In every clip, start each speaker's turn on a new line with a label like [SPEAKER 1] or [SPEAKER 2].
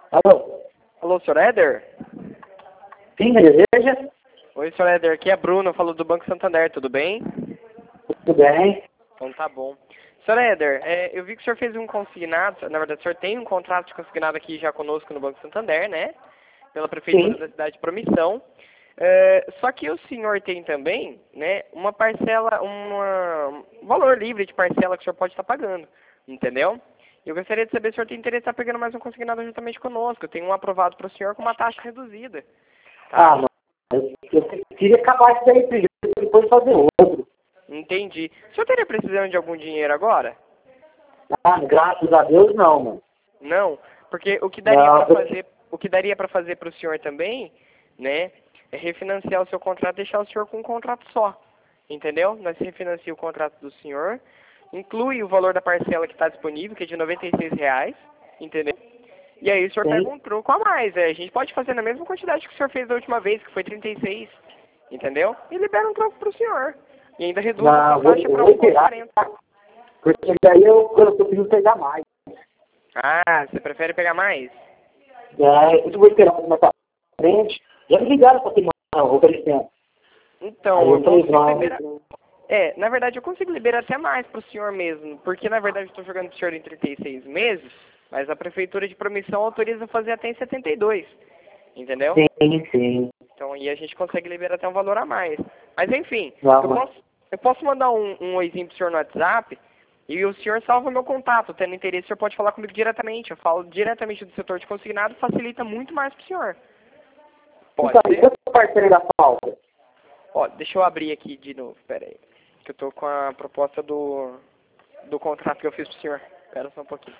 [SPEAKER 1] Alô?
[SPEAKER 2] Alô, senhor Éder?
[SPEAKER 1] Sim, me deseja?
[SPEAKER 2] Oi, senhor Éder, aqui é Bruno, eu falo do Banco Santander, tudo bem?
[SPEAKER 1] Tudo bem?
[SPEAKER 2] Então tá bom. Senhor Éder, eu vi que o senhor fez um consignado, na verdade o senhor tem um contrato de consignado aqui já conosco no Banco Santander, né? Pela Prefeitura
[SPEAKER 1] Sim.
[SPEAKER 2] da cidade de Promissão. Só que o senhor tem também, né, uma parcela, um valor livre de parcela que o senhor pode estar pagando, entendeu? Eu gostaria de saber se o senhor tem interesse em estar pegando mais um consignado juntamente conosco. Eu tenho um aprovado para o senhor com uma taxa reduzida. Tá?
[SPEAKER 1] Ah, não. Eu queria acabar isso daí primeiro, depois fazer outro.
[SPEAKER 2] Entendi. O senhor teria precisando de algum dinheiro agora?
[SPEAKER 1] Ah, graças a Deus não, mano.
[SPEAKER 2] Não, porque o que daria
[SPEAKER 1] Não,
[SPEAKER 2] para fazer, o que daria para fazer para o senhor também, né, é refinanciar o seu contrato, deixar o senhor com um contrato só, entendeu? Nós refinancia o contrato do senhor, inclui o valor da parcela que está disponível, que é de R$ 96, entendeu? E aí o senhor pega
[SPEAKER 1] sim.
[SPEAKER 2] um troco a mais, a gente pode fazer na mesma quantidade que o senhor fez da última vez, que foi 36, entendeu? E libera um troco para o senhor. E ainda reduz a
[SPEAKER 1] Não,
[SPEAKER 2] sua taxa
[SPEAKER 1] eu
[SPEAKER 2] para
[SPEAKER 1] vou esperar.
[SPEAKER 2] 1,40.
[SPEAKER 1] Porque daí eu preciso pegar mais.
[SPEAKER 2] Ah, você prefere pegar mais?
[SPEAKER 1] Eu vou esperar mais pra frente. Já me ligaram pra semana oferecendo. Aí
[SPEAKER 2] Então, eu
[SPEAKER 1] eu falei,
[SPEAKER 2] consigo liberar. Na verdade eu consigo liberar até mais para o senhor mesmo, porque na verdade eu estou jogando para o senhor em 36 meses, mas a Prefeitura de Promissão autoriza fazer até em 72, entendeu?
[SPEAKER 1] sim, sim.
[SPEAKER 2] Então aí a gente consegue liberar até um valor a mais. Mas enfim,
[SPEAKER 1] Não,
[SPEAKER 2] eu
[SPEAKER 1] mas...
[SPEAKER 2] posso mandar um oizinho para o senhor no WhatsApp e o senhor salva meu contato. Tendo interesse, o senhor pode falar comigo diretamente. Eu falo diretamente do setor de consignado, facilita muito mais para o senhor. Pode
[SPEAKER 1] Então, e
[SPEAKER 2] ser?
[SPEAKER 1] quanto parceiro da falta?
[SPEAKER 2] Ó, deixa eu abrir aqui de novo, pera aí. Que eu tô com a proposta do contrato que eu fiz pro senhor. Espera só um pouquinho.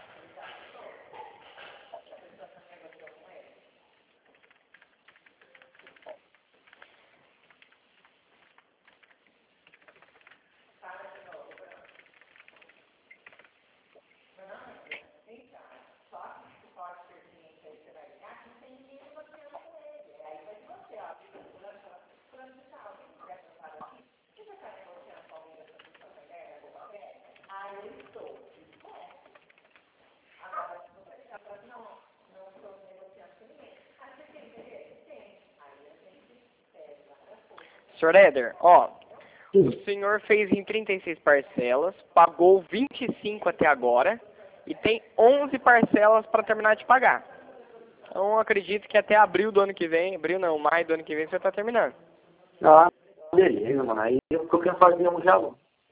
[SPEAKER 2] Senhor Éder, ó, o
[SPEAKER 1] Sim.
[SPEAKER 2] senhor fez em 36 parcelas, pagou 25 até agora e tem 11 parcelas para terminar de pagar. Então eu acredito que até abril do ano que vem, abril não, maio do ano que vem você está terminando.
[SPEAKER 1] Ah, beleza, mano. Aí eu quero fazer um já.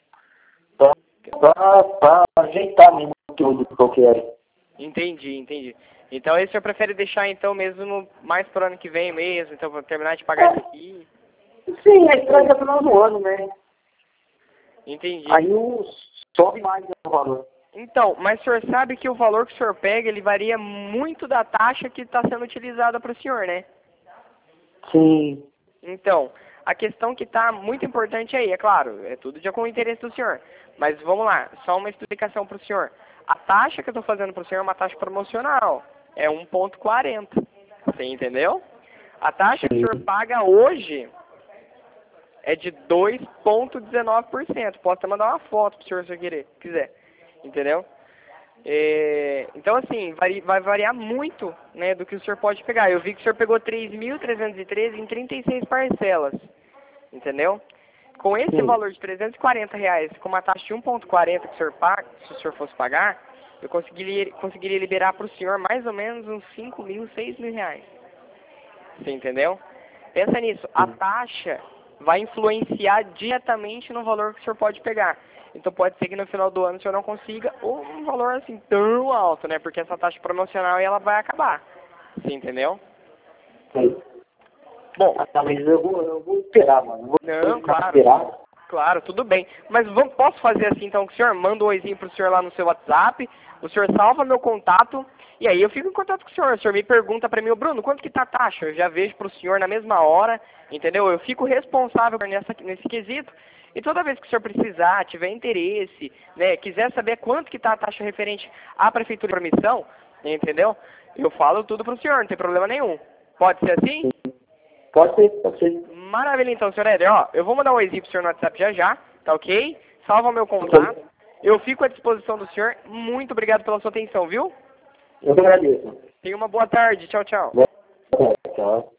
[SPEAKER 1] Pra ajeitar mesmo tudo que eu quero.
[SPEAKER 2] Entendi, entendi. Então aí o senhor prefere deixar então mesmo mais pro ano que vem mesmo, então vou terminar de pagar isso aqui.
[SPEAKER 1] Sim, a entrega é final do ano, né?
[SPEAKER 2] Entendi.
[SPEAKER 1] Aí sobe mais o valor.
[SPEAKER 2] Então, mas o senhor sabe que o valor que o senhor pega, ele varia muito da taxa que está sendo utilizada para o senhor, né?
[SPEAKER 1] Sim.
[SPEAKER 2] Então, a questão que está muito importante aí, é claro, é tudo de acordo com o interesse do senhor. Mas vamos lá, só uma explicação para o senhor. A taxa que eu estou fazendo para o senhor é uma taxa promocional, é 1,40. Você entendeu? A taxa que o
[SPEAKER 1] Sim.
[SPEAKER 2] senhor paga hoje é de 2,19%. Posso até mandar uma foto para o senhor se o senhor quiser. Entendeu? Então, assim, vai variar muito, né, do que o senhor pode pegar. Eu vi que o senhor pegou 3.313 em 36 parcelas, entendeu? Com esse
[SPEAKER 1] Sim.
[SPEAKER 2] valor de R$ 340, com uma taxa de 1,40 que o senhor paga, se o senhor fosse pagar, eu conseguiria liberar para o senhor mais ou menos uns 5.000, R$ 6.000. Você entendeu? Pensa nisso, a taxa vai influenciar diretamente no valor que o senhor pode pegar. Então pode ser que no final do ano o senhor não consiga um valor assim tão alto, né? Porque essa taxa promocional ela vai acabar. Você entendeu?
[SPEAKER 1] Sim.
[SPEAKER 2] Bom,
[SPEAKER 1] Mas eu vou esperar, mano. Eu
[SPEAKER 2] não,
[SPEAKER 1] vou ficar
[SPEAKER 2] claro.
[SPEAKER 1] esperar.
[SPEAKER 2] Claro, tudo bem. Mas posso fazer assim então que o senhor manda um oizinho pro senhor lá no seu WhatsApp, o senhor salva meu contato, e aí eu fico em contato com o senhor me pergunta pra mim, ô Bruno, quanto que tá a taxa? Eu já vejo pro senhor na mesma hora, entendeu? Eu fico responsável nesse quesito, e toda vez que o senhor precisar, tiver interesse, né, quiser saber quanto que tá a taxa referente à Prefeitura de Promissão, entendeu? Eu falo tudo pro senhor, não tem problema nenhum. Pode ser assim?
[SPEAKER 1] Pode ser, pode ser.
[SPEAKER 2] Maravilha então, senhor Éder. Ó, eu vou mandar um oizinho pro senhor no WhatsApp já já, tá ok? Salva o meu contato. Eu fico à disposição do senhor. Muito obrigado pela sua atenção, viu?
[SPEAKER 1] Eu que agradeço.
[SPEAKER 2] Tenha uma boa tarde. Tchau, tchau.
[SPEAKER 1] Tchau.